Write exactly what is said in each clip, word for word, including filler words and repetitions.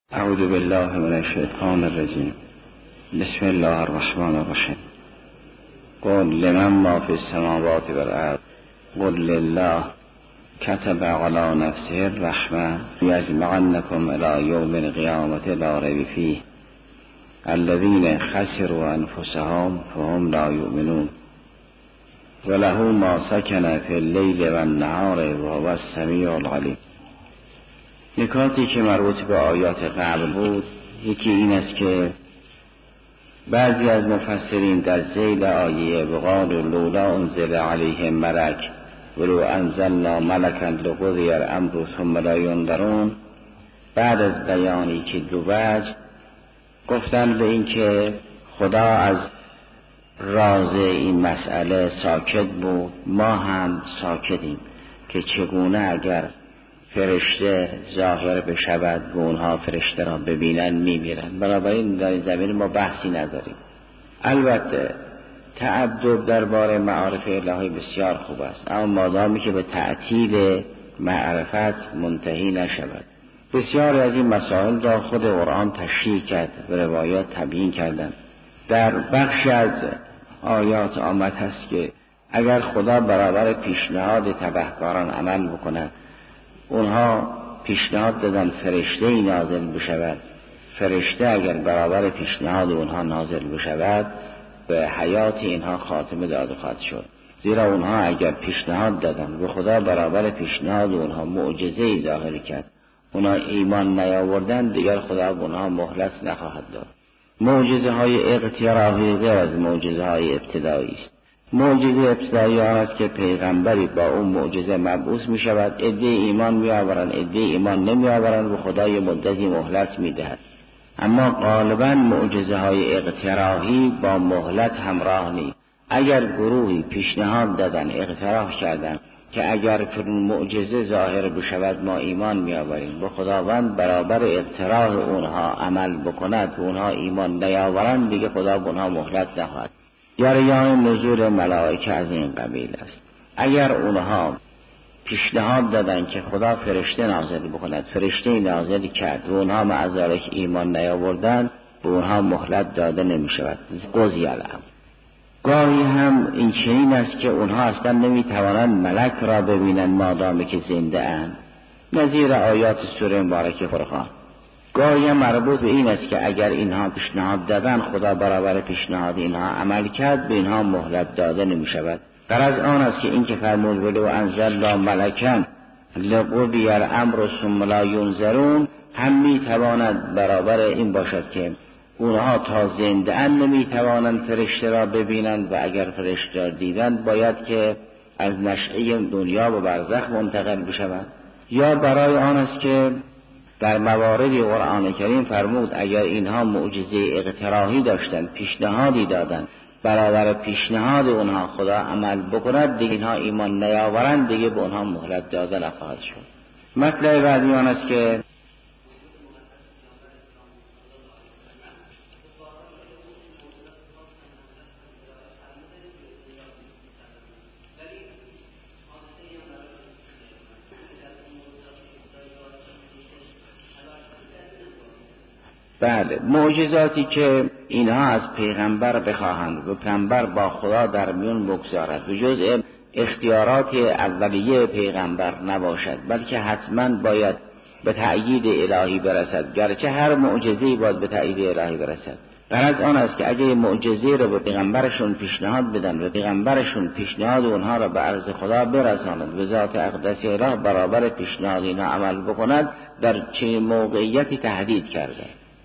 اعوذ بالله من الشیطان الرجیم. بسم الله الرحمن الرحیم. قل لمن ما فی السماوات والارض قل لله كتب على نفسه الرحمة یجمعنکم الی یوم القیامة لا ریب فیه الذین خسروا انفسهم فهم لا یؤمنون وله ما سکن فی اللیل والنهار وهو السمیع العلیم. نکاتی که مربوط به آیات قبل بود، یکی این است که بعضی از مفسرین در ذیل آیه وقالوا لولا انزل علیه ملک ولو انزلنا ملکا لقضی الامر ثم لا ینظرون، بعد از بیانی که دو وجه گفتن به این که خدا از راز این مسئله ساکت بود، ما هم ساکتیم که چگونه اگر فرشته ظاهر بشود و اونها فرشته را ببینن میمیرن. بنابراین در این زمین ما بحثی نداریم. البته تعدد درباره معارف الهی بسیار خوب است، اما مادامی که به تعطیل معرفت منتهی نشود. بسیار از این مسائل را خود قرآن تشریح کرد و روایات تبیین کردند. در بخش از آیات آمد هست که اگر خدا برابر پیشنهاد تبهکاران عمل بکند، اونها پیشنهاد دادن فرشته ای نازل بشود، فرشته اگر برابر پیشنهاد اونها نازل بشود به حیات اینها خاتمه داده خواهد شد. زیرا اونها اگر پیشنهاد دادن و خدا برابر پیشنهاد اونها معجزه ای ظاهر کرد، اونها ایمان نیاوردن، دیگر خدا به اونها مهلت نخواهد داد. معجزه های اقتراحی غیر از معجزه های ابتدایی است. معجزه ابتدایی آن است که پیغمبری با اون معجزه مبعوث می شود، عده ایمان می آورند، عده ایمان نمی آورند و خدا یه مدتی مهلت می دهد. اما غالبا معجزه های اقتراحی با مهلت همراه نیست. اگر گروهی پیشنهاد دادن، اقتراح کردن که اگر فرون معجزه ظاهر بشود ما ایمان می آوریم، و خداوند برابر اقتراح اونها عمل بکند و اونها ایمان نیاورند، دیگه خدا به اونها مهلت نخواهد. جریان نزول ملائکه از این قبیل است. اگر اونها پیشنهاد دادن که خدا فرشته نازل بکند، فرشته نازل کرد و اونها مع ذلک ایمان نیاوردن، به اونها مهلت داده نمی شود. قضی الامر. گاهی هم این چنین است که اونها اصلا نمی توانند ملک را ببینند مادامی که زنده اند، نظیر آیات سوره مبارکه فرقان. گاهی مربوط به این است که اگر اینها پیشنهاد دادن، خدا برابر پیشنهاد اینها عمل کرد، به اینها مهلت داده نمی شود. غرض آن است که این که فرمود ولو انزلنا ملکا لقضی الامر ثم لا ینظرون هم می تواند برابر این باشد که اونها تا زنده اند نمی توانند فرشته را ببینند، و اگر فرشته را دیدند باید که از نشأه دنیا و برزخ منتقل بشوند. یا برای آن است که در مواردی قرآن کریم فرمود اگر اینها معجزه اقتراحی داشتند، پیشنهادی دادند، برابر پیشنهاد اونها خدا عمل بکند، دیگه اینها ایمان نیاورند، دیگه به اونها مهلت داده نخواهد شد. مطلب بعدی آن است که بله، معجزاتی که اینها از پیغمبر بخواهند و پیغمبر با خدا در میون بگذارد و جزء اختیارات اولیه پیغمبر نباشد، بلکه حتما باید به تأیید الهی برسد، گرچه هر معجزه‌ای باید به تأیید الهی برسد. غرض آن است که اگه معجزه رو به پیغمبرشون پیشنهاد بدن و پیغمبرشون پیشنهاد اونها را به عرض خدا برساند و ذات اقدس اله برابر پیشنهاد اینها عمل بکند، در چه موقعیتی تهدید کرده.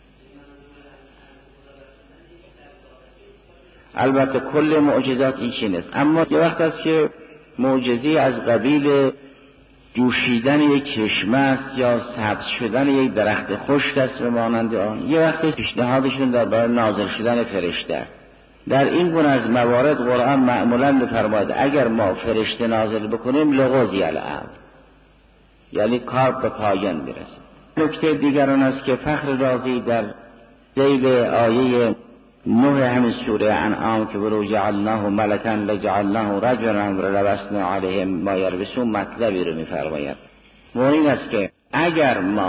البته کل معجزات این چین است، اما یه وقت است که معجزه از قبیل جوشیدن یک چشمه است یا سبز شدن یک درخت خشک است و مانند آن. یه وقت پیشنهادشون درباره نازل شدن فرشته است. در این گونه از موارد قرآن معمولاً می‌فرماید اگر ما فرشته نازل بکنیم لقضی الامر، یعنی کار به پایان میرسه. نکته دیگر آن است که فخر رازی در ذیل آیه نه همین سوره انعام که ولو جعلناه ملکا لجعلناه رجلا ولبسنا علیهم ما یلبسون مطلبی رو می‌فرماید. و این است که اگر ما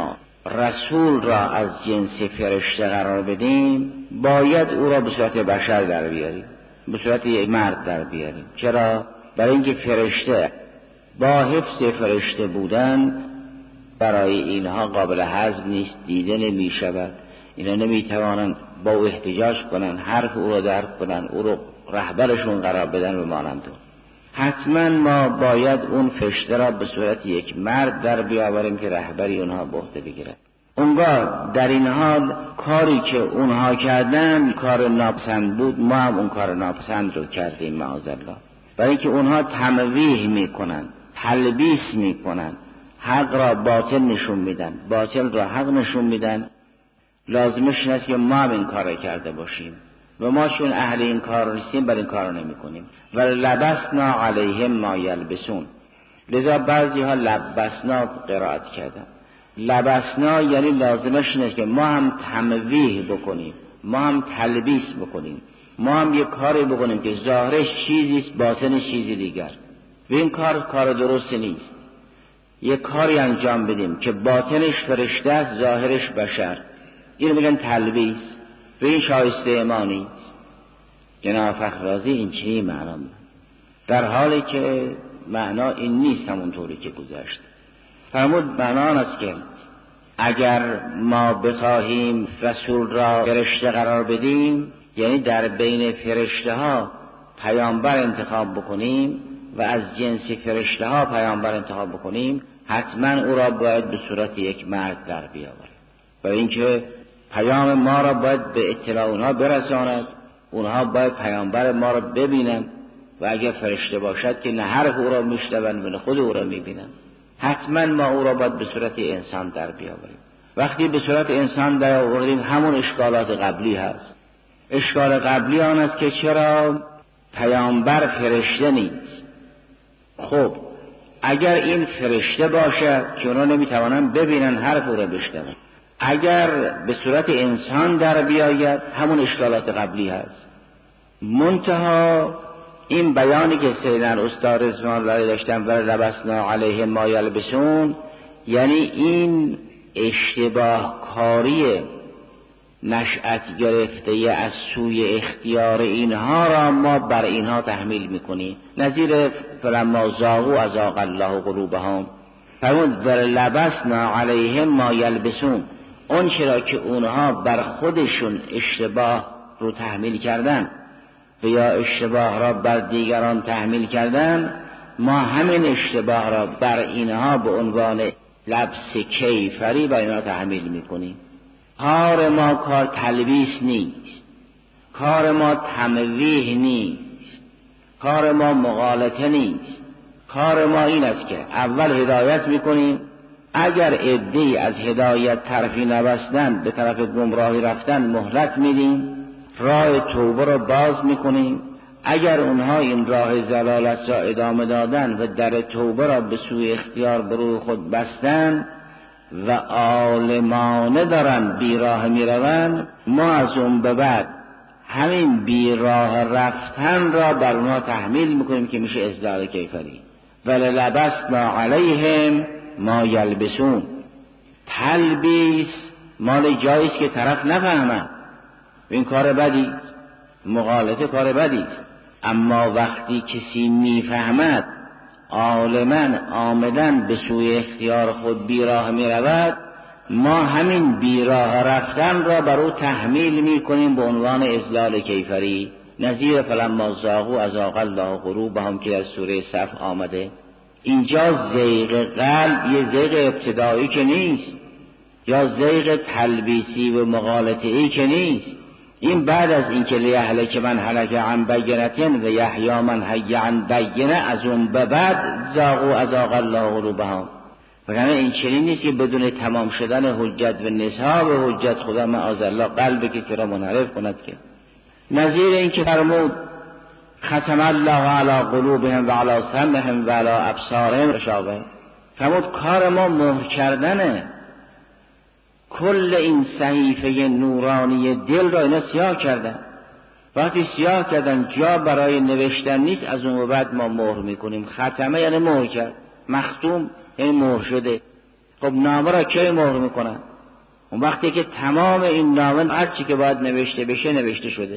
رسول را از جنس فرشته قرار بدیم باید او را به صورت بشر در بیاریم، به صورت یک مرد در بیاریم. چرا؟ برای اینکه فرشته با حفظ فرشته بودن برای اینها قابل هضم نیست، دیده نمی شود، اینا نمی توانند با او احتجاج کنن، حرف او را درک کنن، او را رهبرشون قرار بدن و مانند. حتما ما باید اون فرشته را به صورت یک مرد در بیاوریم که رهبری اونها به عهده بگیرد. اونگاه در این حال کاری که اونها کردن کار ناپسند بود، ما هم اون کار ناپسند رو کردیم معاذالله. برای اینکه اونها تمویه میکنن، تلبیس میکنن، حق را باطل نشون میدن، باطل را حق نشون میدن. لازمش این است که ما هم این کار کرده باشیم و ما چون اهل این کار نیستیم بر این کار نمی کنیم. و لبسنا علیهم ما یلبسون. لذا بعضی ها لبسنا قرائت کردن. لبسنا یعنی لازمش این است که ما هم تمویه بکنیم، ما هم تلبیس بکنیم، ما هم یک کاری بکنیم که ظاهرش چیزیست باطنش چیزی دیگر. و این کار کار درست نیست. یک کاری انجام بدیم که باطنش فرشته است، ظاهرش بشر، اینو میگن تلبیس. و این شایسته ما نیست. جناب فخررازی این چی معنا می‌کنه؟ در حالی که معنا این نیست همونطوری که گذشت. فرمود معنا آن است که اگر ما بخواهیم رسول را فرشته قرار بدیم، یعنی در بین فرشته ها پیامبر انتخاب بکنیم و از جنس فرشته ها پیامبر انتخاب بکنیم، حتما او را باید به صورت یک مرد در بیاوریم. برای اینکه پیام ما را باید به اطلاع اونها برساند، اونها باید پیامبر ما را ببینن و اگر فرشته باشد که نه حرف او را میشنوند و نه خود او را میبینن. حتما ما او را باید به صورت انسان در بیاوریم. وقتی به صورت انسان در آوردیم همون اشکالات قبلی هست. اشکال قبلی آن است که چرا پیامبر فرشته نیست. خب اگر این فرشته باشد که اونا نمیتوانند ببینن حرف او را بشنوند، اگر به صورت انسان در بیاید همون اشکالات قبلی هست. منتها این بیانی که سیدنا استاد رضوان الله داشتن بر لبسنا علیهم ما یلبسون، یعنی این اشتباه کاری نشأت گرفته از سوی اختیار اینها را ما بر اینها تحمیل میکنیم. نظیر فلما زاغوا ازاغ الله قلوبهم. فرمود بر لبسنا علیهم ما یلبسون، اون چرا که اونها بر خودشون اشتباه رو تحمیل کردن و یا اشتباه را بر دیگران تحمیل کردن، ما همین اشتباه را بر اینها به عنوان لبس کیفری بر اینها تحمیل میکنیم. کار ما کار تلبیس نیست، کار ما تمویه نیست، کار ما مغالطه نیست. کار ما این است که اول هدایت میکنیم، اگر عده‌ای از هدایت طرفی نبستن به طرف گمراهی رفتن مهلت میدیم، راه توبه رو باز میکنیم. اگر اونها این راه ضلالت را ادامه دادن و در توبه را به سوی اختیار به روی خود بستن و عالمانه دارن بیراه میروند، ما از اون به بعد همین بیراه رفتن را بر اونها تحمیل میکنیم که میشه اضلال کیفری. وللبسنا علیهم ما یلبسون. تلبیس مال جاییست که طرف نفهمه، این کار بدی، مغالطه کار بدی است. اما وقتی کسی میفهمد عالماً آمدن به سوی اختیار خود بیراه میرود، ما همین بیراه رفتن را بر او تحمیل میکنیم به عنوان اضلال کیفری. نظیر فلما زاغوا ازاغ الله قلوبهم که از سوره صف آمده. اینجا زیغ قلب یه زیغ ابتدایی که نیست، یا زیغ تلبیسی و مغالطه‌ای که نیست. این بعد از این که لیهلک من هلک عن بینة و یحیی من حی عن بینة، از اون به بعد زاغوا ازاغ الله قلوبهم. وگرنه این چنین نیست که بدون تمام شدن حجت و نصاب حجت خدا معاذالله قلب کسی را منحرف کند. که نظیر این که فرمود ختم الله علی قلوبهم و علی سمعهم و علی ابصارهم غشاوة، فرمود کار ما مهر کردنه. کل این صحیفه نورانی دل را اینا سیاه کردن. وقتی سیاه کردن جا برای نوشتن نیست، از اون بعد ما مهر میکنیم. ختمه یعنی مهر کرد، مختوم یعنی مهر شده. خب نامه را کی مهر میکنن؟ اون وقتی که تمام این نامه هر چی که باید نوشته بشه نوشته شده،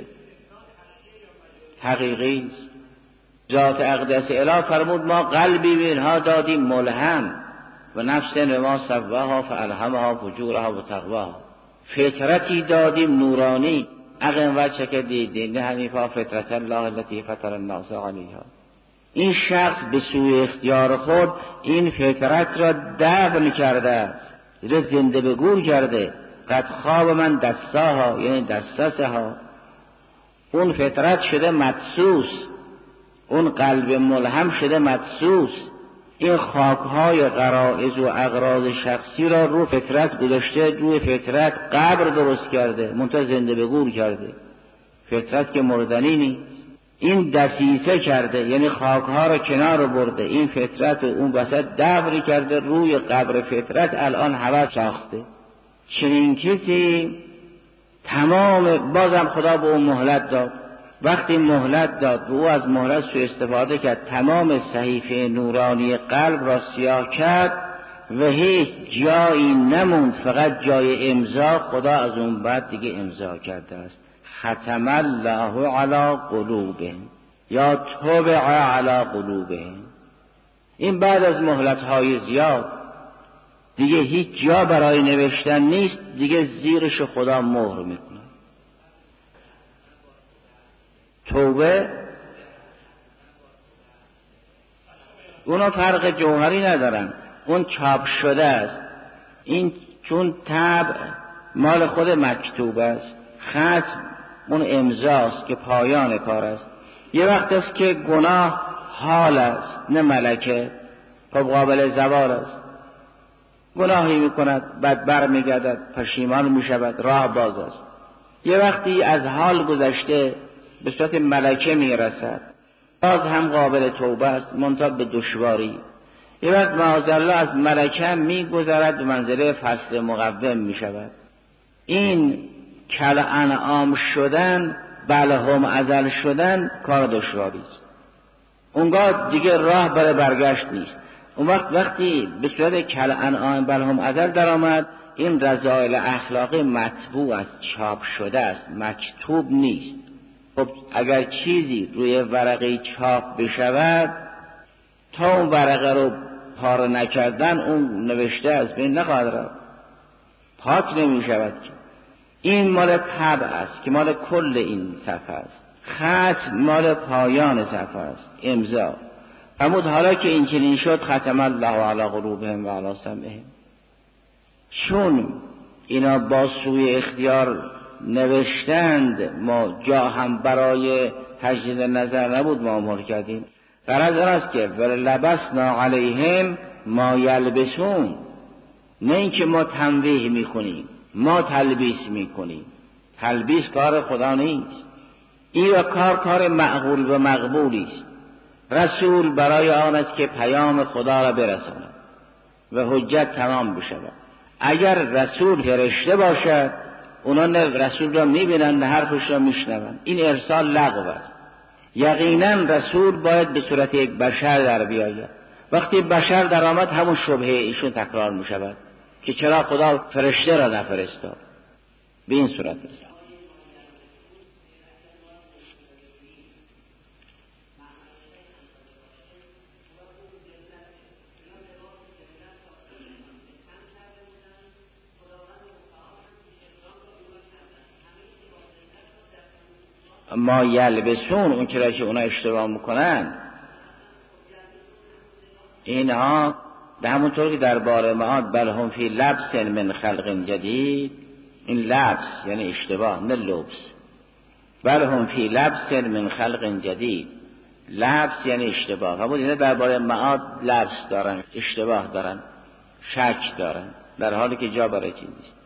حقیقی است. ذات اقدس اله فرمود ما قلبی به اینها دادیم ملهم و نفس به ما سواها فالهمها فجورها و تقواها، فطرتی دادیم نورانی، اقم وجهک دین حنیفا فطرت الله التي فطر الناس علیها. این شخص به سوی اختیار خود این فطرت را دفن کرده است، را زنده به گور کرده. قد خواب من دستاها یعنی دستسها، اون فطرت شده مدسوس، اون قلب ملهم شده مدسوس. این خاکهای غرائز و اغراض شخصی را رو فطرت گذاشته، روی فطرت قبر درست کرده، منتها زنده به گور کرده. فطرت که مردنی نیست، این دسیسه کرده، یعنی خاکها را کنار برده، این فطرت و اون وسط دبری کرده، روی قبر فطرت الان هوس ساخته. چنین کسی تمام، بازم خدا به اون مهلت داد، وقتی مهلت داد و او از مهلت سوء استفاده کرد، تمام صحیفه نورانی قلب را سیاه کرد و هیچ جایی نموند، فقط جای امضا خدا از اون بعد دیگه امضا کرده است. ختم الله علی قلوبهم یا طبع علی قلوبهم. این بعد از مهلت‌های زیاد دیگه هیچ جا برای نوشتن نیست، دیگه زیرش خدا مهر میکنه. توبه اونا فرق جوهری ندارن، اون چاپ شده است. این چون طبع مال خود مکتوب است، خط اون امضاست که پایان کار است. یه وقت است که گناه حال است نه ملکه، خب قابل زوال است. گناهی میکند بعد بر میگردد، پشیمان میشود، راه باز است. یه وقتی از حال گذشته به صورت ملکه میرسد، باز هم قابل توبه است، منتها به دشواری. یه وقت معاذالله از ملکه میگذرد به منزله فصل مقوم میشود. این کل انعام شدن، بلهم ازل شدن کار دشواری است. اونگاه دیگه راه برای برگشت نیست. اون وقت وقتی به صورت کل انعام بلهم ازل در آمد، این رذائل اخلاقی مطبوع است، چاپ شده است، مکتوب نیست. خب اگر چیزی روی ورقه چاپ بشود، تا اون ورقه رو پاره نکردن اون نوشته از بین نخواهد رفت، پاک نمی شود. این مال طبع است که مال کل این صفحه است. خط مال پایان صفحه است، امضا. فرمود حالا که این چنین شد ختم الله علی قلوبهم و علی سمعهم. چون اینا با سوی اختیار نوشتند، ما جا هم برای تجدید نظر نبود ما امر کردیم. غرض آن است که ولبسنا علیهم ما یلبسون، نه اینکه ما تنویح میکنیم، ما تلبیس میکنیم. تلبیس کار خدا نیست، این کار کار معقول و مقبولی است. رسول برای آن است که پیام خدا را برساند و حجت تمام بشود. اگر رسول فرشته باشد، اونا نه رسول را میبینند نه حرفش را میشنوند، این ارسال لغو است. یقینا رسول باید به صورت یک بشر در بیاید. وقتی بشر در آمد همون شبهه ایشون تکرار میشود که چرا خدا فرشته را نفرستاد. به این صورت است. ما یلبسون، اون چرا که اونا اشتباه میکنن، اینها به همونطور که در باره معاد بل هم فی لبس من خلق جدید، این لبس یعنی اشتباه نه لبس. بل هم فی لبس من خلق جدید، لبس یعنی اشتباه. همون اینه در باره معاد لبس دارن، اشتباه دارن، شک دارن، در حالی که جا برای چیز نیست.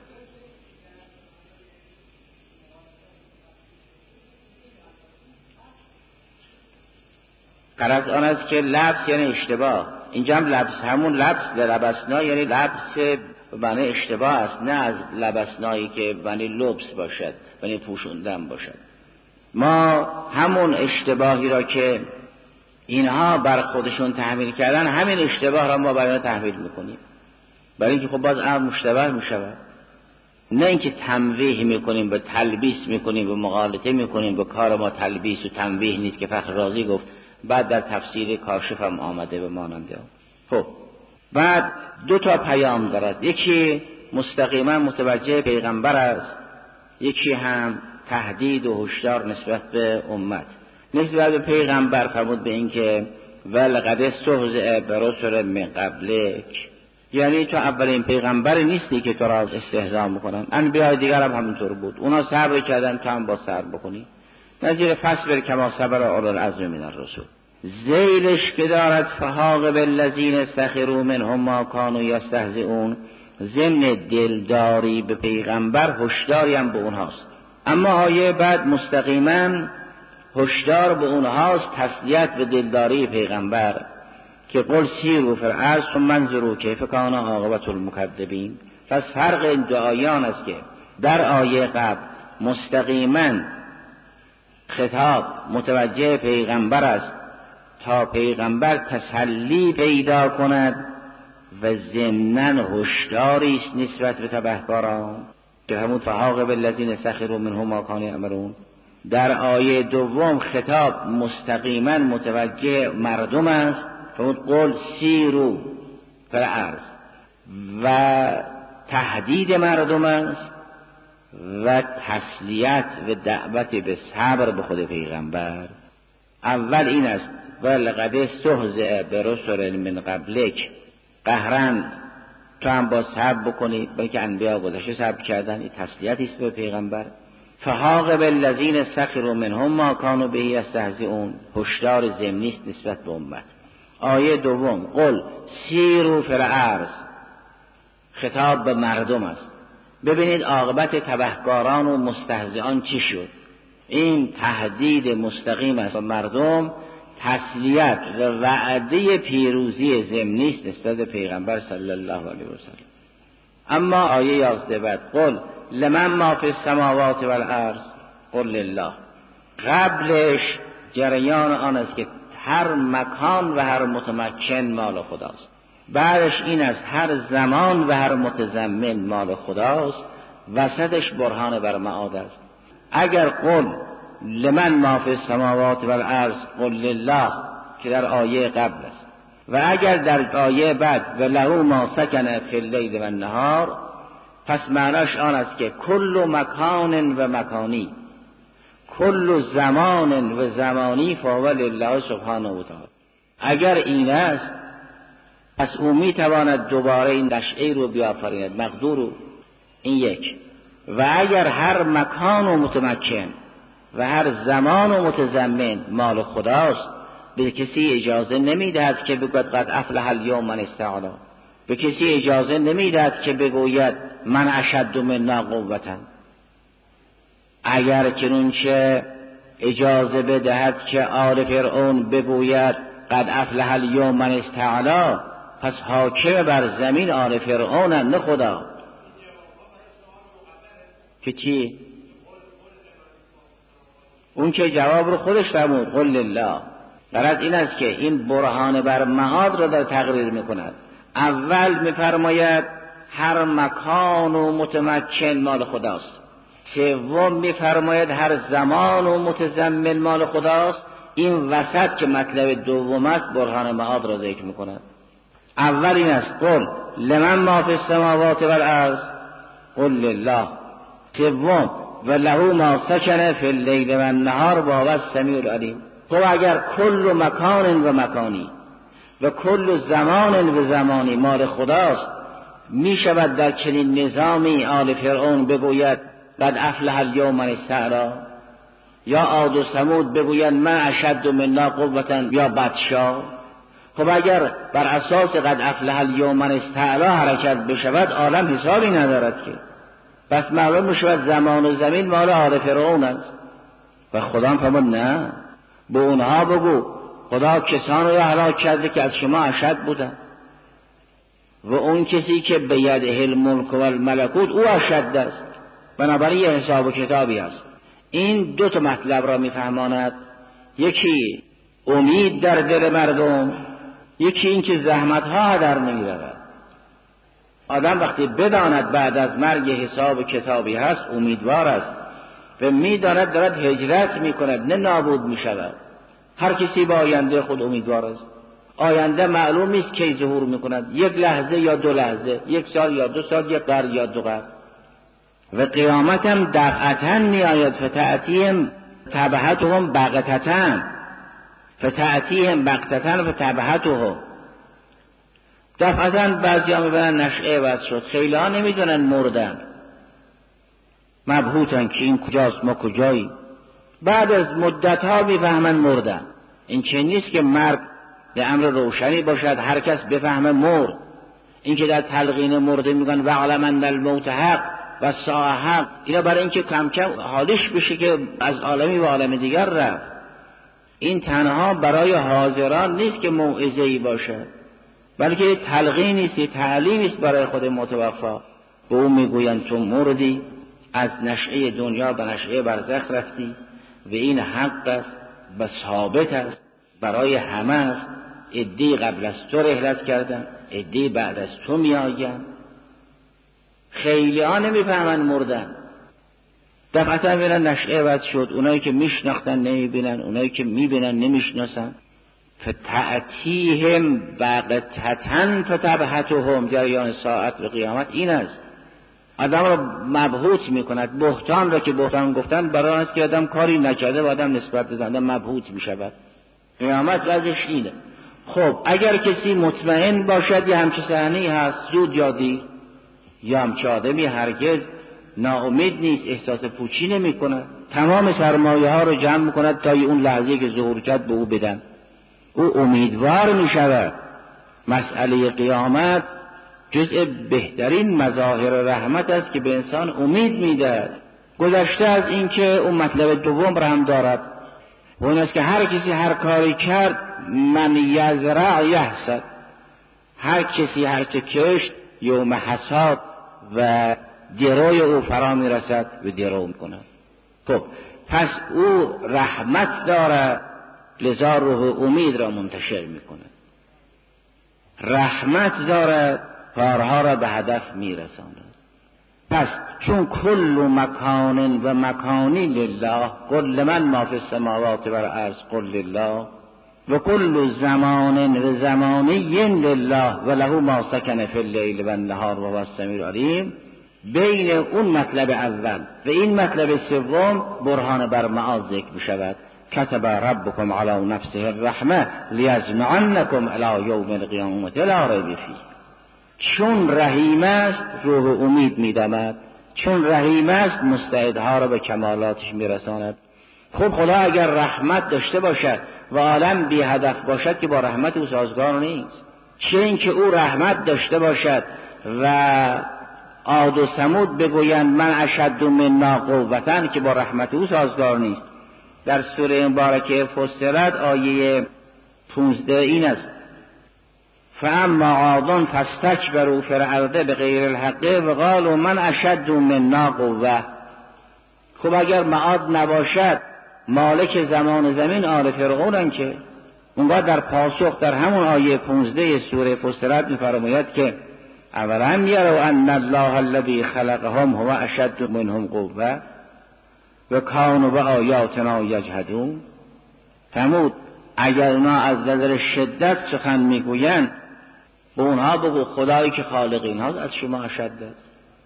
غرض آن است که لبس یعنی اشتباه. اینجا هم لبس همون لبس لبسنا یعنی لبس معنی اشتباه است، نه از لبسنایی که معنی لبس باشد، معنی پوشوندن باشد. ما همون اشتباهی را که اینها بر خودشون تحمیل کردن، همین اشتباه را ما برای تحمیل میکنیم، برای اینکه خب باز امر مشتبه میشود. نه اینکه تنویه میکنیم و تلبیس میکنیم و مغالطه میکنیم و کار ما تلبیس و تنویه نیست که فخر رازی گفت، بعد در تفسیر کاشف هم آمده به ماننده. خب بعد دو تا پیام دارد، یکی مستقیما متوجه پیغمبر است، یکی هم تهدید و هشدار نسبت به امت. نسبت به پیغمبر فرمود به این که ولقد استهزئ برسل من قبلک، یعنی تو اولین پیغمبر نیستی که تو را استهزا میکنن، انبیاء دیگر هم همینطور بود، اونا صبر کردن تو هم با صبر بکنی. نظیر فصبر کما صبر اولو العزم من الرسل. ذیلش که دارد فحاق بالذین سخروا منهم ما کانوا یستهزئون، ضمن دلداری به پیغمبر هشداری هم به اونهاست. اما آیه بعد مستقیما هشدار به اونهاست، تسلیت به دلداری پیغمبر که قل سیروا فی الارض ثم انظروا کیف کان عاقبة المکذبین. پس فرق این دو آیان است که در آیه قبل مستقیما خطاب متوجه پیغمبر است تا پیغمبر تسلی پیدا کند و ضمناً هشداری است نسبت به تبهکاران که همون فحاق بالذین سخروا منهم ما کانوا یعملون. در آیه دوم خطاب مستقیما متوجه مردم است، فرمود قل سیروا فی الارض، و تهدید مردم است و تسلیت و دعوت به صبر به خود پیغمبر. اول این است ولقد استهزئ برسل من قبلک، قهرن تو هم با صبر بکنی، بلکه انبیا گذشته صبر کردن، این تسلیت است به پیغمبر. فحاق بالذین سخروا منهم ما کانوا به یستهزئون، هشدار ضمنی است نسبت به امت. آیه دوم قل سیروا فی الارض، خطاب به مردم است. ببینید عاقبت تبهکاران و مستهزئان چی شد. این تهدید مستقیم است به مردم، تسلیت و وعده پیروزی ضمنی است نسبت به پیغمبر صلی الله علیه و سلم. اما آیه یازده بعد قل لمن ما فی السماوات والارض قل لله، قبلش جریان آن است که هر مکان و هر متمکن مال خداست. بعدش این است هر زمان و هر متضمن مال خداست. وسطش برهان بر معاد است. اگر قل لمن ما فی السماوات والارض قل لله که در آیه قبل است، و اگر در آیه بعد و له ما سکن فی اللیل و النهار، پس معناش آن است که کل مکان و مکانی، کل زمان و زمانی فهو لله سبحانه و تعالی. اگر این است پس او می تواند دوباره این نشئه رو بیافریند، مقدور رو. این یک. و اگر هر مکان و متمکن و هر زمان و متضمن مال خداست، به کسی اجازه نمیدهد که بگوید قد افلح الیوم من استعلا، به کسی اجازه نمیدهد که بگوید من اشد منا قوة. اگر چنانچه اجازه بدهد که آل فرعون بگوید قد افلح الیوم من استعلا، پس حاکم بر زمین آل فرعون نه خدا. که چی؟ اون که جواب رو خودش فرمود قل لله. غرض این است که این برهان بر معاد را در تقریر میکند. اول میفرماید هر مکان و متمکن مال خداست. سوم میفرماید هر زمان و متضمن مال خداست. این وسط که مطلب دوم است برهان معاد را ذکر میکند. اول این است قل لمن ما فی السماوات والارض قل لله. سوم و له ما سکن فی اللیل و النهار و هو السمیع العلیم. تو اگر کل مکان و مکانی و کل زمان و زمانی مال خداست، می شود در چنین نظامی آل فرعون بگوید قد افلح الیوم من استعلا، یا عاد و ثمود بگوید من اشد منا قوة یا بدشا. خب اگر بر اساس قد افلح الیوم من استعلا حرکت بشود عالم حسابی ندارد که. پس معلوم میشود زمان و زمین مال آل فرعون است. و خدا فرمود نه، به اونها بگو خدا کسان رو هلاک کرده که از شما اشد بودن، و اون کسی که به یده الملک و الملکوت او اشد است. بنابراین یه حساب و کتابی است. این دو تا مطلب را میفهماند. یکی امید در دل مردم، یکی این که زحمت ها در نمی رود. آدم وقتی بداند بعد از مرگ حساب و کتابی هست امیدوار است و میداند دارد هجرت میکند، نه نابود میشود. هر کسی به آینده خود امیدوار است. آینده معلوم نیست کی ظهور میکند، یک لحظه یا دو لحظه، یک سال یا دو سال، یک قرن یا دو قرن. و قیامت هم دفعتاً میآید، فتأتیهم تبهتهم بغتة، فتأتیهم بغتة فتبهتهم. دفعتاً بعضی ها میبرن نشعه وز شد، خیلی ها نمیدونن مردن، مبهوتن که این کجاست ما کجایی. بعد از مدت ها میفهمن مردن. این چه نیست که مرگ به امر روشنی باشد هر کس بفهمه مرد. این که در تلقین مرده میگن وعلم ان الموت حق و الساعة حق، اینا برای اینکه کم کم حالش بشه که از عالمی به عالم دیگر رفت. این تنها برای حاضران نیست که موعظه‌ای باشه، بلکه تلقینی است، تعلیمی است برای خود متوفا. به اون میگویند تو مردی، از نشعه دنیا به نشعه برزخ رفتی و این حق است و ثابت است برای همه است. عده‌ای قبل از تو رحلت کردن، عده‌ای بعد از تو میآیند. خیلی ها نمیفهمن مردن، دفعتا میرن نشعه وز شد. اونایی که میشناختن نمیبینن، اونایی که میبینن نمیشناسن. فتأتیهم بغتة فتبهتهم، جریان ساعت و قیامت این است. آدم را مبهوت میکند. بهتان را که بهتان گفتن برای آن است که آدم کاری نکرده و آدم نسبت بده، آدم مبهوت میشود. قیامت وضعش اینه. خب اگر کسی مطمئن باشد یه همچه صحنه‌ای هست، زود یا دیر، یا همچه آدمی هرگز ناامید نیست، احساس پوچی نمی کند، تمام سرمایه ها رو جمع میکند تا اون لحظه که ظهور کرد به او بدن. او امیدوار می شود. مسئله قیامت جزء بهترین مظاهر رحمت است که به انسان امید میده. گذشته از این که اون مطلب دوم را هم دارد و این است که هر کسی هر کاری کرد من یزرع یحصد، هر کسی هر چه کشت یوم حصاد و دروی او فرا می رسد و درو می کند. خب پس او رحمت دارد، لذا روح امید را منتشر می کند. رحمت دارد، کارها را به هدف می رساند. پس چون کل مکان و مکانی لله، قل لمن ما فی السماوات و الارض قل لله، و کل زمان و زمانی لله و له ما سکن فی اللیل و النهار و هو السمیع العلیم. بین اون مطلب اول و این مطلب سوم برهان بر معاد ذکر می شود. کتب ربکم علی نفسه الرحمه لیجمعنکم الی یوم القیامة لا ریب فیه. چون رحیم است روح امید می دمد، چون رحیم است مستعدها را به کمالاتش می رساند. خب خدا اگر رحمت داشته باشد و عالم بی هدف باشد که با رحمت او سازگار نیست. چه این که او رحمت داشته باشد و عاد و ثمود بگویند من اشد منا قوة که با رحمت او سازگار نیست. در سوره مبارکه فصلت آیه پانزده این است: فاما عاد فاستکبروا فی الارض بغیر الحق و قالوا من اشد منا قوة. خب اگر معاد نباشد مالک زمان زمین آل فرعونن که اونگاه در پاسخ در همون آیه پانزده سوره فصلت می‌فرماید که اولم یروا ان الله الذی خلقهم هو اشد منهم قوة و کانوا بآیاتنا یجحدون. فرمود اگر اونا از نظر شدت سخن میگویند به اونها بگو خدایی که خالق اینها از شما اشد است.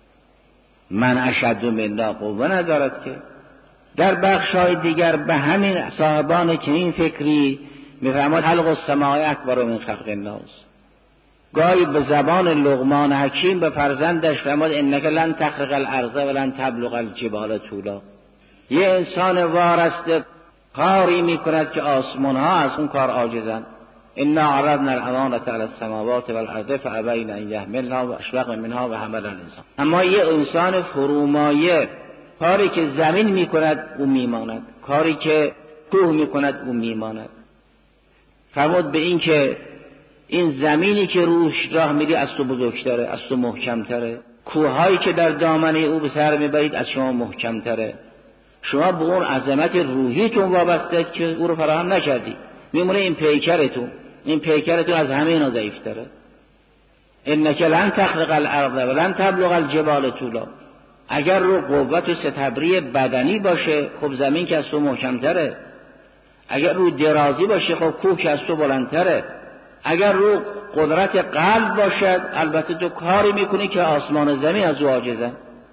من اشد منا قوة ندارد که. در بخش‌های دیگر به همین صاحبان که این فکری می‌فرماد خلق السماء اکبر من خلق الناس. گاهی به زبان لقمان حکیم به فرزندش فرمود انک لن تخرق الارض ولن تبلغ الجبال طولا. یه انسان وارسته کاری میکند که آسمان ها از اون کار عاجزند. انا عرضنا الامانة علی السماوات والارض فابین ان یحملنها واشفقن منها وحملها الانسان. اما یه انسان فرومایه کاری که زمین میکند او میماند، کاری که کوه میکند او میماند. فرمود به این که این زمینی که روش راه میری از تو بزرگتره، از تو محکمتره. کوههایی که در دامنه او به سر میبرید از شما محکمتره. شما به اون عظمت روحیتون وابسته که او رو فراهم نکردی. میمونه این پیکرتون، این پیکرتون از همه اینا ضعیفتره. انک لن تخرق الارض ولن تبلغ الجبال طولا. اگر رو قوت و ستبری بدنی باشه خب زمین که از تو محکمتره. اگر رو درازی باشه خب کوه که از تو بلندتره. اگر رو قدرت قلب باشد البته تو کاری میکنی که آسمان و زمین از او عاجزن.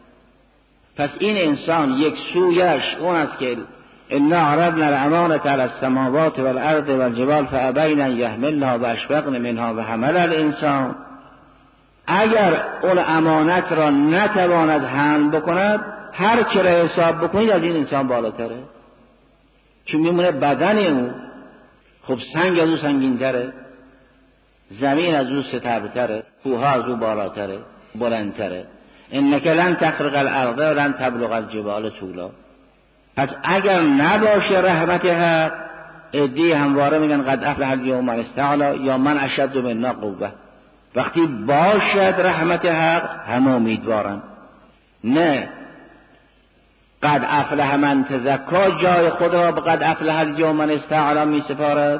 پس این انسان یک سویش اون است که انا عرضنا الامانة علی السماوات والارض والجبال فابین ان یحملنها واشفقن منها وحملها الانسان. اگر اون امانت را نتواند حمل بکند هر چه را حساب بکنید از این انسان بالاتره، چون میمونه بدن اون. خب سنگ از او سنگینتره، زمین از او ستبرتره، کوه از او بالاتره بلندتره. انک لن تخرق الارض ولن تبلغ الجبال طولا. پس اگر نباشه رحمت حق، عدی همواره میگن قد افلح الیوم من استعلا یا من اشد منا قوه. وقتی باشد رحمت حق همه امیدوارن. نه قد افلح من تزکا جای خود را به قد افلح الیوم من استعلا می سپارد.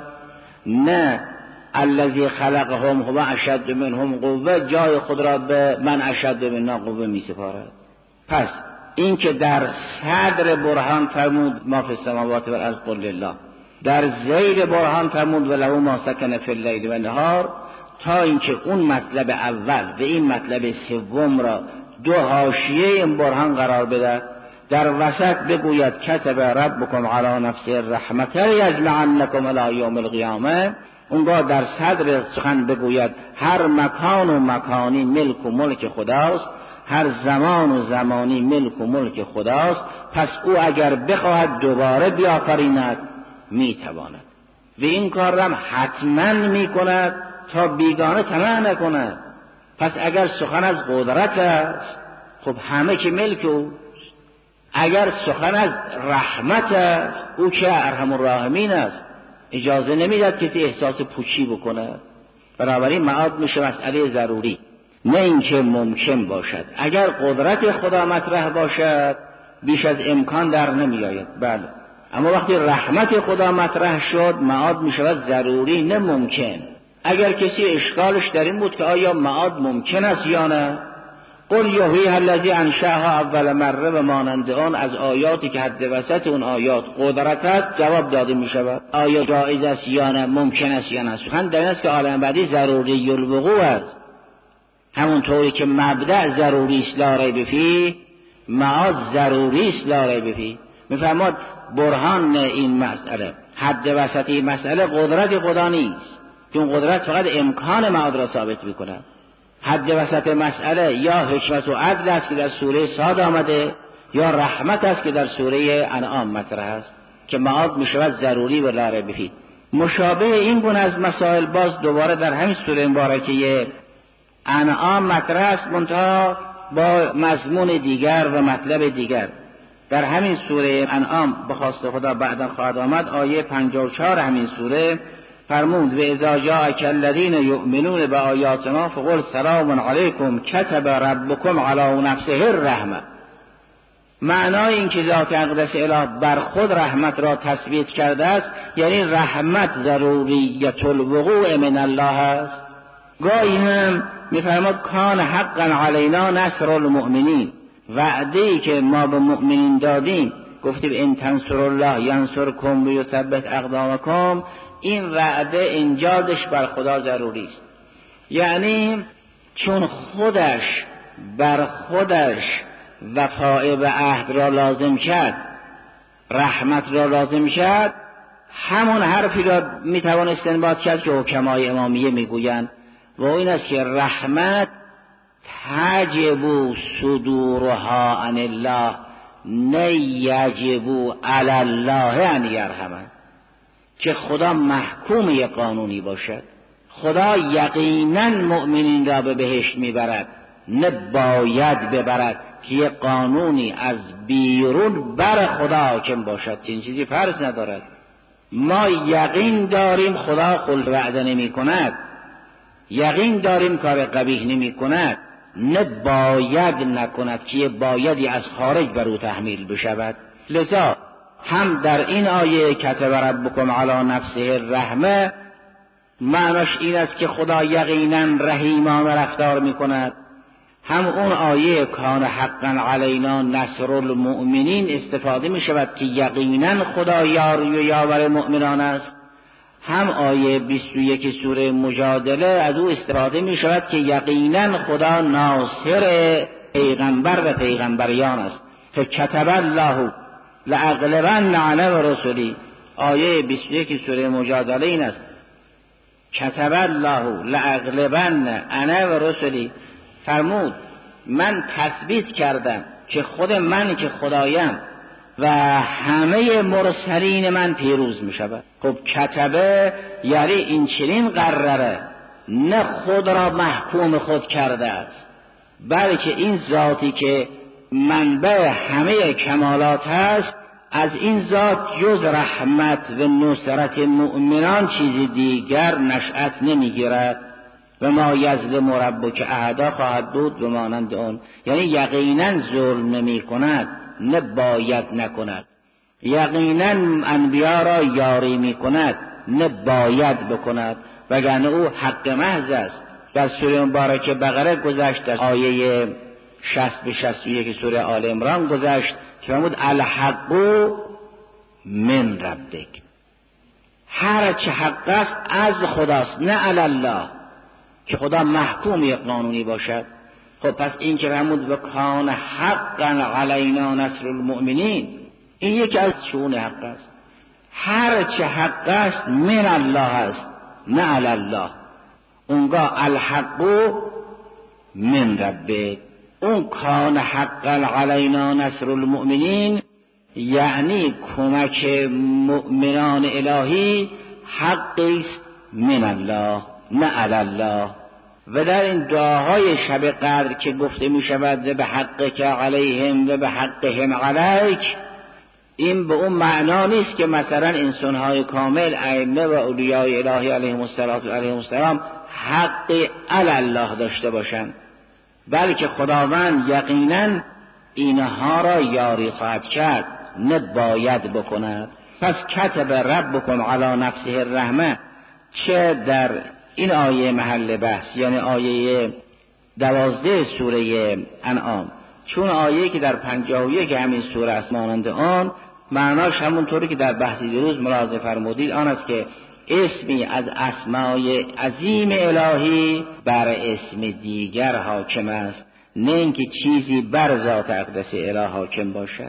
نه الذی خلقهم هو اشد منهم قوه جای خود را به من اشد منا قوه می سپارد. پس این که در صدر برهان فرمود ما فی السماوات والارض قل لله، در زیر برهان فرمود وله ما سکن فی اللیل و النهار، تا اینکه اون مطلب اول و این مطلب سوم را دو حاشیه این برهان قرار بده. در وسط بگوید کتب ربکم علی نفسه الرحمة یجمعنکم الی یوم القیامه. اونگاه در صدر سخن بگوید هر مکان و مکانی ملک و ملک خداست، هر زمان و زمانی ملک و ملک خداست. پس او اگر بخواهد دوباره بیافریند میتواند و این کار را حتما میکند تا بیگانه طمع نکند. پس اگر سخن از قدرت است خب همه که ملک او. اگر سخن از رحمت است او که ارحم الراحمین است، اجازه نمیداد کسی احساس پوچی بکنه. بنابراین معاد میشه مسئله ضروری، نه اینکه ممکن باشد. اگر قدرت خدا مطرح باشد بیش از امکان در نمی آید، بله. اما وقتی رحمت خدا مطرح شد معاد می شود ضروری نه ممکن. اگر کسی اشکالش در این بود که آیا معاد ممکن است یا نه، قل یحییها الذی انشأها اول مره و مانند آن از آیاتی که حد وسط اون آیات قدرت است جواب داده می شود. آیا جایز است یا نه، ممکن است یا نه. سخن در این است که عالم بعدی ضروری الوقوع است. همونطوری که مبدأ ضروری است لا ریب فیه، معاد ضروری است لا ریب فیه. میفرماد برهان این مسئله، حد وسطی مسئله قدرت خدا نیست، چون قدرت فقط امکان معاد را ثابت میکنه. حد وسط مسئله یا حکمت و عدل است که در سوره صاد آمده، یا رحمت است که در سوره انعام مطرح است که معاد میشود ضروری و لا ریب فیه. مشابه این گونه از مسائل باز دوباره در همین سوره مبارکه انعام مطرح است، منتها با مضمون دیگر و مطلب دیگر. در همین سوره انعام به خواست خدا بعدا خواهد آمد، آیه پنجاه و چهار همین سوره فرمود و اذا جاءک الذین یؤمنون بآیاتنا فقل سلام علیکم کتب ربکم علی نفسه الرحمة. معنای این که ذات اقدس اله بر خود رحمت را تثبیت کرده است، یعنی رحمت ضروریت الوقوع من الله است. گاهی هم میفرماد کان حقا علینا نصر المؤمنین، وعده‌ای که ما به مؤمنین دادیم، گفتیم ان تنصر الله ینصرکم و یثبت اقدامکم. این وعده انجازش بر خدا ضروری است، یعنی چون خودش بر خودش وفای به عهد را لازم کرد، رحمت را لازم کرد، همون حرفی را میتوان استنباط کرد که حکمای امامیه میگویند و این است که رحمت تجب صدورها عن الله نه یجب علی الله ان یرحمه. که خدا محکوم یک قانونی باشد، خدا یقینا مؤمنین را به بهشت میبرد، نه باید ببرد که یک قانونی از بیرون بر خدا حاکم باشد. این چیزی فرض ندارد. ما یقین داریم خدا خلف وعده نمی کند، یقین داریم کار قبیح نمی کند، نه باید نکند که بایدی از خارج بر او تحمیل بشود. لذا هم در این آیه کتب ربکم علی نفسه الرحمة معناش این است که خدا یقینا رحیمانه رفتار میکند. هم اون آیه کان حقا علینا نصر المؤمنین استفاده می شود که یقینا خدا یار و یاور مؤمنان است. هم آیه بیست و یک سوره مجادله از او استفاده می شود که یقینا خدا ناصر پیغمبر و پیغمبریان است. که کتب الله لاغلبن انا و رسلی، آیه بیست و یک سوره مجادله این است. کتب الله لاغلبن انا و رسلی، فرمود من تثبیت کردم که خود من که خدایم و همه مرسلین من پیروز می شود. خب کتبه یعنی این چنین قرره، نه خود را محکوم خود کرده است، بلکه این ذاتی که منبع همه کمالات هست، از این ذات جز رحمت و نصرت مؤمنان چیزی دیگر نشأت نمیگیرد. و ما یظلم ربک احدا خواهد بود و مانند اون، یعنی یقینا ظلم نمی کند، نه باید نکند. یقینا انبیا را یاری می کند، نه باید بکند، وگرنه او حق محض است. در سوره مبارکه بقره گذشت، در آیه شصت به شصت و یک سوره آل عمران گذشت که فرمود الحق من ربک، هر چه حق است از خداست، نه علی الله که خدا محکوم یک قانونی باشد. خب پس این که فرمود و کان حقا علینا نصر المؤمنین، این یکی از شؤون حق است. هر چه حق است من الله است، نه علی الله. اونگاه الحق من ربک، اون کان حقا علینا نصر المؤمنین یعنی کمک مؤمنان الهی حقی است من الله نه علی الله. و در این دعاهای شب قدر که گفته می شود و به حق که علیهم و به حقهم علیک، این به اون معنا نیست که مثلا انسانهای کامل ائمه و اولیای الهی علیهم السلام حق علی الله داشته باشند، بلکه خداوند یقینا اینها را یاری خواهد کرد، نه باید بکند. پس کتب ربکم علی نفسه الرحمه، چه در این آیه محل بحث یعنی آیه دوازده سوره انعام، چون آیه که در پنجاه و یک همین سوره است مانند آن، معناش همونطوری که در بحث دیروز ملاحظه فرمودید آن است که اسمی از اسمای عظیم الهی بر اسم دیگر حاکم است، نه اینکه چیزی بر ذات اقدس اله حاکم باشد.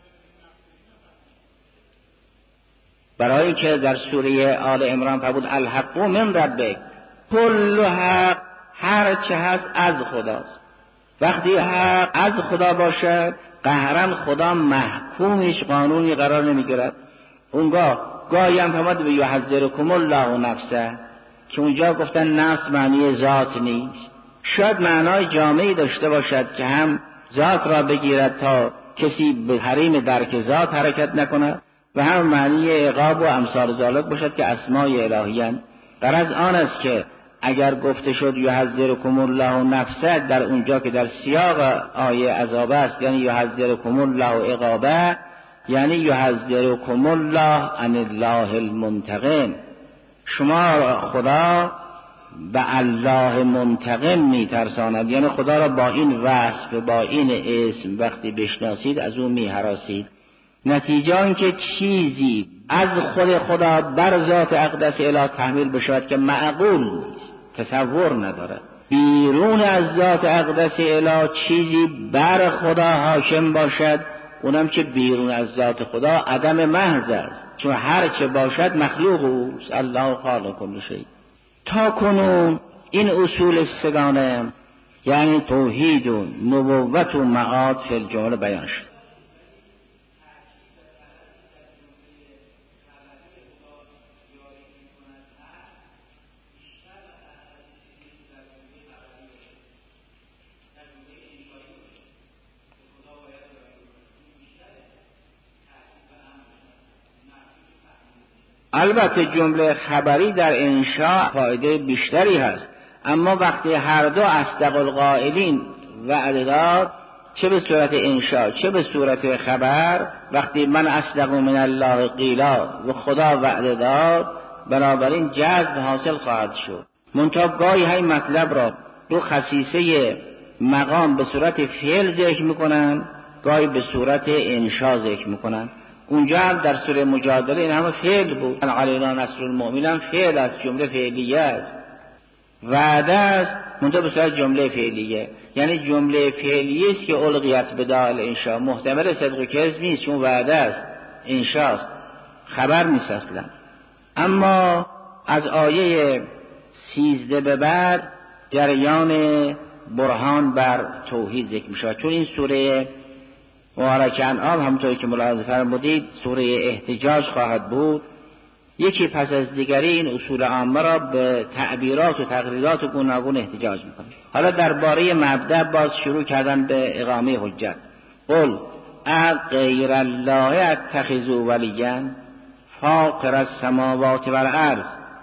برای اینکه در سوره آل عمران فرمود الحق من ربک، کل حق، هر چه هست از خداست. وقتی حق از خدا باشد قهرن خدا محکومش قانونی قرار نمیگیرد. اونگاه گاهی هم فرمود و یحذرکم الله نفسه، که اونجا گفتن نفس معنی ذات نیست، شاید معنای جامعی داشته باشد که هم ذات را بگیرد تا کسی به حریم درک ذات حرکت نکند و هم معنی عقاب و امثال ذالک باشد که اسمای الهیان. غرض آن است که اگر گفته شد یحذرکم الله نفسه در اونجا که در سیاق آیه عذاب است، یعنی یحذرکم الله عقابه، یعنی یحذرکم الله عن الله المنتقم، شما خدا به الله منتقم میترساند، یعنی خدا را با این وصف با این اسم وقتی بشناسید از او میهراسید. نتیجه آن که چیزی از خود خدا بر ذات اقدس اله تحمیل بشود که معقول نیست، تصور نداره، بیرون از ذات اقدس اله چیزی بر خدا حاکم باشد، اونم که بیرون از ذات خدا عدم محض است، چون هر چه باشد مخلوق اوست، الله خالق کل شیء. تا کنون این اصول سگانه یعنی توحید و نبوت و معاد فی الجمله بیان شد. البته جمله خبری در انشاء فایده بیشتری هست، اما وقتی هر دو اصدق القائلین وعده داد، چه به صورت انشاء چه به صورت خبر، وقتی من اصدق من الله قیلا و خدا وعده داد، بنابراین جذب حاصل خواهد شد. منتها گاهی های مطلب را دو خصیصه مقام به صورت فعل ذکر میکنن، گاهی به صورت انشا ذکر میکنن. اونجا هم در سوره مجادله این همه فعل بود، علینا نصر المؤمنین فعل است، جمله فعلیه است. وعده است منتها به صورت جمله فعلیه، یعنی جمله فعلیه است که القیت بدال انشا، محتمل صدق و کذب نیست، چون وعده است، انشاست، خبر نیست اصلا. اما از آیه سیزده به بعد جریان برهان بر توحید ذکر میشه، چون این سوره مبارکه انعام همونطوری که ملاحظه فرمودید سوره احتجاج خواهد بود. یکی پس از دیگری این اصول عامه را به تعبیرات و تقریرات گوناگون احتجاج میکنه. حالا درباره مبدأ باز شروع کردن به اقامه حجت. قل اغیر الله اتخذوا ولیا فاطر السماوات والارض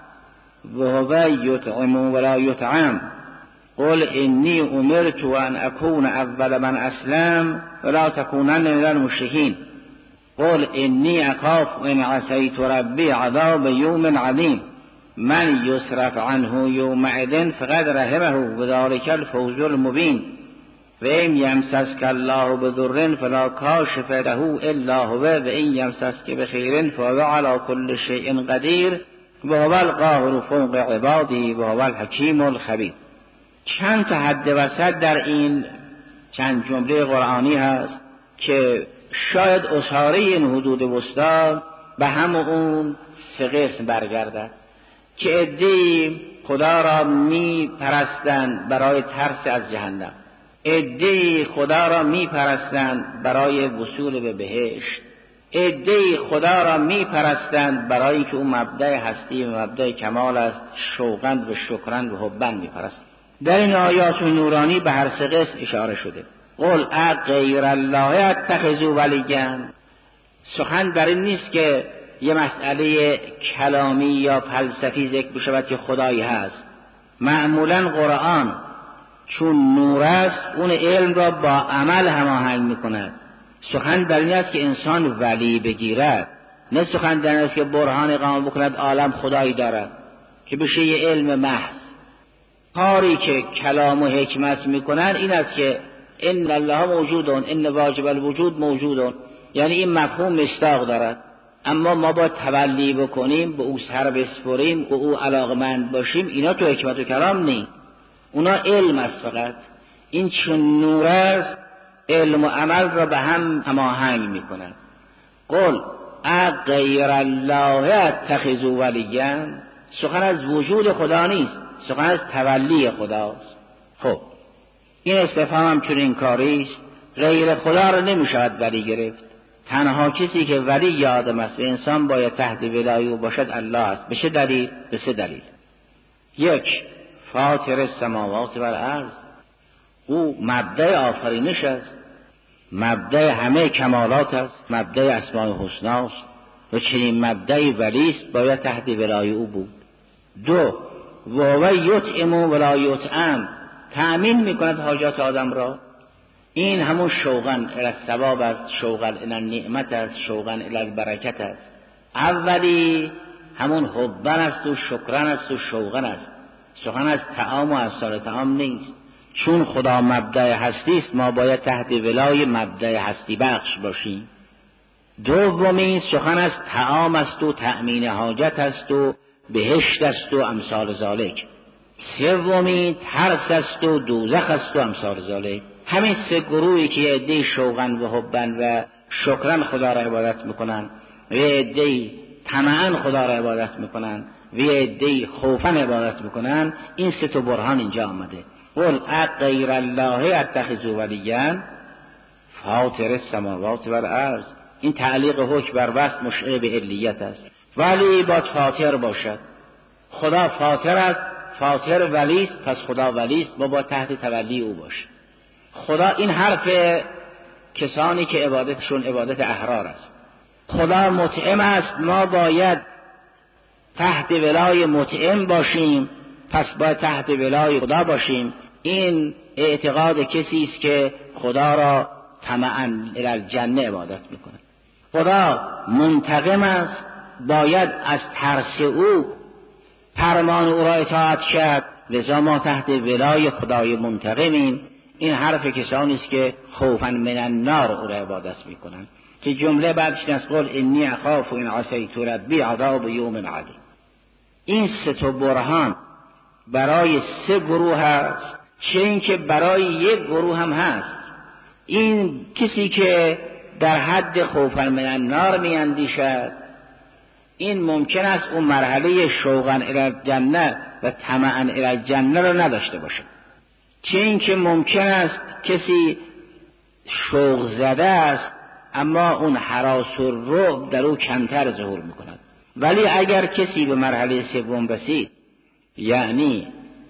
وهو یطعم ولا یطعم قل انی امرت ان اکون اول من اسلم ولا تکونن من المشرکین قل انی اخاف ان عصیت ربی عذاب یوم عظیم من یصرف عنه یومئذ فقد رحمه وذلک الفوز المبین و ان یمسسک الله بضر فلا کاشف له الا هو و ان یمسسک بخیر فهو علی کل شیء قدیر و هو القاهر فوق عباده و هو الحکیم الخبیر. چند تا حد وسط در این چند جمله قرآنی هست که شاید اساره این حدود وسطا به هم اون سه قسم برگردد که عده‌ای خدا را می پرستند برای ترس از جهنم، عده‌ای خدا را می پرستند برای وصول به بهشت، عده‌ای خدا را می پرستند برای که اون مبدأ هستی و مبدأ کمال است، شوقند و شکرند و حبند می پرستند. در این آیات نورانی به هر سه قسم اشاره شده. قل اغیر الله اتخذوا ولیا، سخن در این نیست که یه مسئله کلامی یا فلسفی ذکر بشود که خدایی هست. معمولا قرآن چون نور است اون علم را با عمل هماهنگ میکند. سخن در این است که انسان ولی بگیرد، نه سخن در این است که برهان اقامه بکند عالم خدایی دارد که بشه یه علم محض. کاری که کلام و حکمت میکنن این است که ان الله موجودون، ان واجب الوجود موجودون، یعنی این مفهوم مصداق دارد. اما ما با تولی بکنیم، به او سر بسپریم، به او علاقمند باشیم، اینا تو حکمت و کلام نیست، اونا علم است فقط. این چون نور است علم و عمل را به هم هماهنگ میکنن. قل اغیر الله اتخذوا ولیا، سخن از وجود خدا نیست، سخن از تولی خداست. خب این استفهام هم چون این کاری است، غیر خدا را نمیشود ولی گرفت. تنها کسی که ولی آدم است و انسان باید تحت ولای او باشد الله است. به چه دلیل؟ به سه دلیل. یک، فاطر السماوات والارض، او مبدأ آفرینش است، مبدأ همه کمالات است، مبدأ اسماء الحسنا است و چنین مبدأ ولی است باید تحت ولای او بود. دو، و هو یطعم ولا یطعم، تأمین میکند حاجات آدم را. این همون شوقن الی الثواب است، شوقن الی النعمت است، شوقن الی البرکت است. اولی همون حبن است و شکرن است و شوقن است، سخن از طعام و افسار طعام نیست. چون خدا مبدأ هستی است ما باید تحت ولای مبدأ هستی بخش باشیم. دومی سخن از طعام است و تأمین حاجت است و بهشت است و امثال ذالک. سومی ترس است و دوزخ است و امثال ذالک. همین سه گروهی که یه عده شوقن و حبن و شکرن خدا را عبادت میکنن و یه عده طمعن خدا را عبادت میکنن و یه عده خوفن عبادت میکنن، این سه تا برهان اینجا آمده. قل اغیر الله اتخذوا ولیا فاطر السماوات والارض. این تعلیق حکم بر وصف مشعر به علیت است. ولی باید فاطر باشد. خدا فاطر است، فاطر ولی است، پس خدا ولی است، ما با تحت تولی او باشیم. خدا، این حرف کسانی که عبادتشون عبادت احرار است. خدا مطعم است، ما باید تحت ولای مطعم باشیم، پس باید تحت ولای خدا باشیم. این اعتقاد کسی است که خدا را طمعاً الی الجنه عبادت میکنه. خدا منتقم است، باید از ترس او فرمان او را اطاعت کرد، لذا ما تحت ولای خدای منتقمیم. این حرف کسانی است که خوفا من النار او را عبادت میکنند، که جمله بعدش از قول انی اخاف ان عصیت ربی عذاب یوم عظیم. این سه تا برهان برای سه گروه هست، چه این که برای یک گروه هم هست. این کسی که در حد خوفا من النار میاندیشد، این ممکن است اون مرحله شوقا الی الجنه و طمعا الی الجنه را نداشته باشه. چه این که ممکن است کسی شوق زده است اما اون هراس و رعب در او کمتر ظهور میکند. ولی اگر کسی به مرحله سوم رسید، یعنی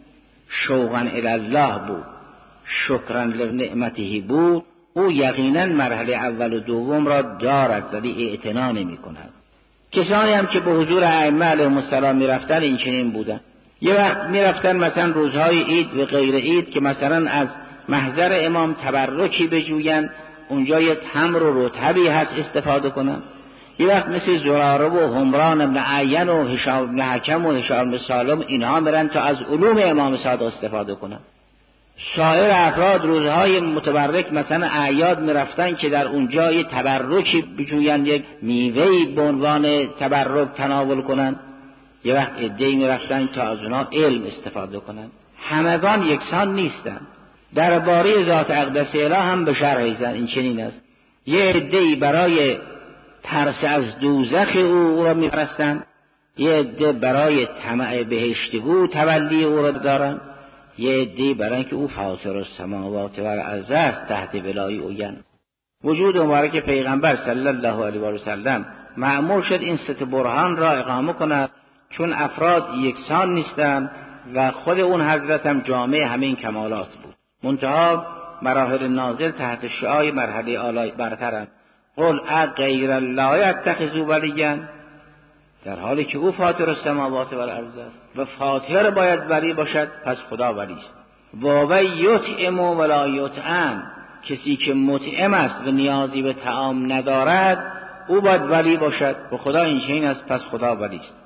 شوقا الی الله بود، شکرا لنعمته بود، او یقینا مرحله اول و دوم را دارد ولی اعتنا نمی کند. کسانی هم که به حضور ائمه علیهم السلام می رفتن این چنین بودن. یه وقت می رفتن مثلا روزهای عید و غیر عید که مثلا از محضر امام تبرکی بجوین، اونجا یه تمر و رطبی هست استفاده کنن. یه وقت مثل زراره و همران ابن عین و هشام ابن حکم و هشام ابن سالم اینها میرن تا از علوم امام صادق استفاده کنن. سایر افراد روزهای متبرک مثلا اعیاد میرفتن که در اونجا یه تبرکی بجوین، یک میوهی به عنوان تبرک تناول کنن. یه وقت عده‌ای میرفتن تا از اونها علم استفاده کنن. همگان یکسان نیستن. درباره ذات اقدس اله هم به شرح زن این چنین است. یه عده‌ای برای ترس از دوزخ او را میپرستن، یه عده برای طمع بهشت او تولی او را دارن، یه عده برای که او فاطر السماوات و الارض است تحت ولای اوین. وجود مبارک پیغمبر صلی الله علیه و سلم مأمور شد این ست برهان را اقامه کند، چون افراد یکسان نیستند و خود اون حضرت هم جامع همین کمالات بود. منتها مراحل نازل تحت شعاع مرحله اعلی برترند. قل اغیر الله یتخذوا ولیا، در حالی که او فاطر السماوات و الارض است و فاطر باید ولی باشد، پس خدا ولی است. و و یطعم ولا یطعم، کسی که مطعم است و نیازی به طعام ندارد او باید ولی باشد و خدا این چنین است، پس خدا ولی است.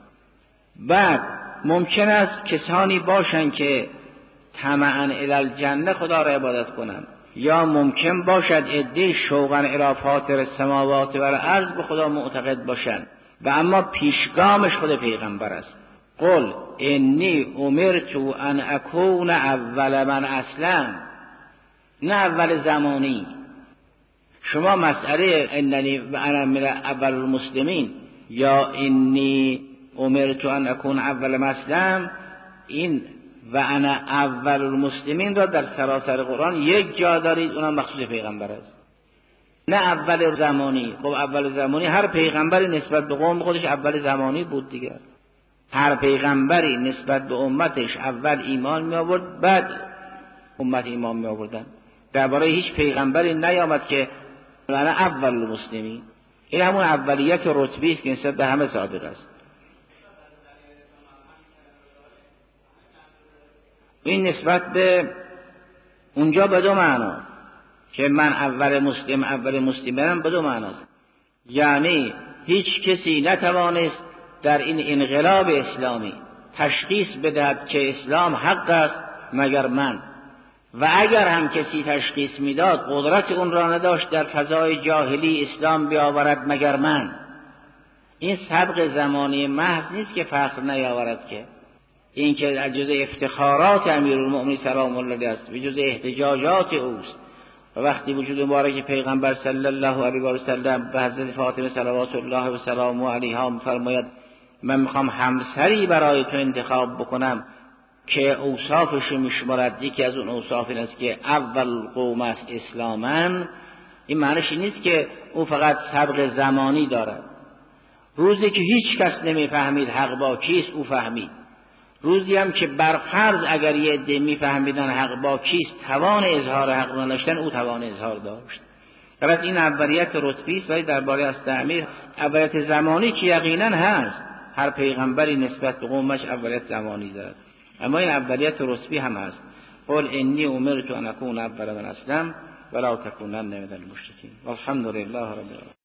بعد ممکن است کسانی باشند که طمعا الی الجنه خدا را عبادت کنند، یا ممکن باشد عده شوقا الی فاطر السماوات و الارض به خدا معتقد باشند و اما پیشگامش خود پیغمبر است. قل انی امرت ان اکون اول من اسلم، نه اول زمانی. شما مسئله اننی و انا من اول المسلمین یا انی امرت ان اکون اول من اسلم، این و انا اول المسلمین را در سراسر قرآن یک جا دارید، اونم مخصوص پیغمبر است، نه اول زمانی. خب اول زمانی هر پیغمبری نسبت به قوم خودش اول زمانی بود دیگه. هر پیغمبری نسبت به امتش اول ایمان می آورد، بعد امت ایمان می آوردن. درباره هیچ پیغمبری نیامد که انا اول المسلمین. این همون اولیت رتبی است که نسبت به همه سابق است. این نسبت به اونجا به دو معنا که من اول مسلم اول مسلمانم به دو معناست. یعنی هیچ کسی نتوانست در این انقلاب اسلامی تشخیص بدهد که اسلام حق است مگر من، و اگر هم کسی تشخیص میداد قدرت اون را نداشت در فضای جاهلی اسلام بیاورد مگر من. این سبق زمانی محض نیست که فخر نیاورد، که این که از جزء افتخارات امیرالمؤمنین سلام الله علیه است و جزء احتجاجات اوست. و وقتی وجود مبارک پیغمبر صلی الله علیه و سلم به حضرت فاطمه صلوات الله و سلامه علیها می‌فرماید من میخوام همسری برای تو انتخاب بکنم که اوصافش میشمارد، یکی از اون اوصاف این است که اول قوم است اسلامن. این معنیش نیست که او فقط سبق زمانی دارد. روزی که هیچ کس نمیفهمید حق با کیست او فهمید. روزی هم که برفرض اگر یه عده میفهمیدن حق با کیست توان اظهار حق نداشتن، او توان اظهار داشت. البته این اولیت رتبی است، ولی درباره از تعمیر اولیت زمانی که یقینا هست، هر پیغمبری نسبت به قومش اولیت زمانی دارد، اما این اولیت رتبی هم هست. قل انی امرت ان اکون اول من اسلم ولا تکونن من المشرکین. والحمد لله رب العالمین.